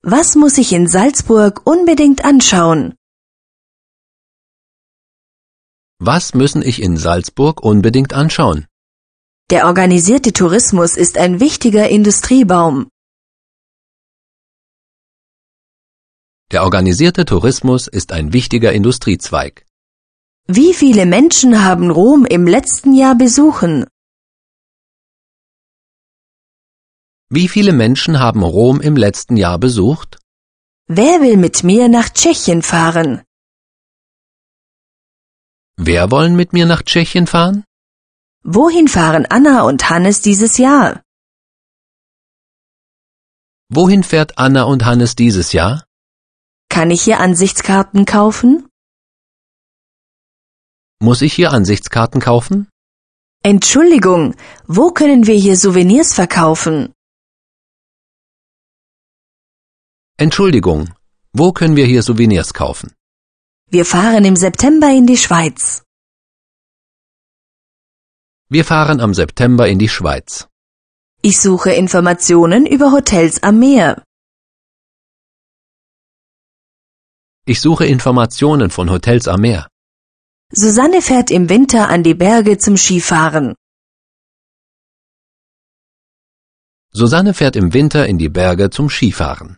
Was muss ich in Salzburg unbedingt anschauen? Was müssen ich in Salzburg unbedingt anschauen? Der organisierte Tourismus ist ein wichtiger Industriebaum. Der organisierte Tourismus ist ein wichtiger Industriezweig. Wie viele Menschen haben Rom im letzten Jahr besuchen? Wie viele Menschen haben Rom im letzten Jahr besucht? Wer will mit mir nach Tschechien fahren? Wer wollen mit mir nach Tschechien fahren? Wohin fahren Anna und Hannes dieses Jahr? Wohin fährt Anna und Hannes dieses Jahr? Kann ich hier Ansichtskarten kaufen? Muss ich hier Ansichtskarten kaufen? Entschuldigung, wo können wir hier Souvenirs verkaufen? Entschuldigung, wo können wir hier Souvenirs kaufen? Wir fahren im September in die Schweiz. Wir fahren am September in die Schweiz. Ich suche Informationen über Hotels am Meer. Ich suche Informationen von Hotels am Meer. Susanne fährt im Winter an die Berge zum Skifahren. Susanne fährt im Winter in die Berge zum Skifahren.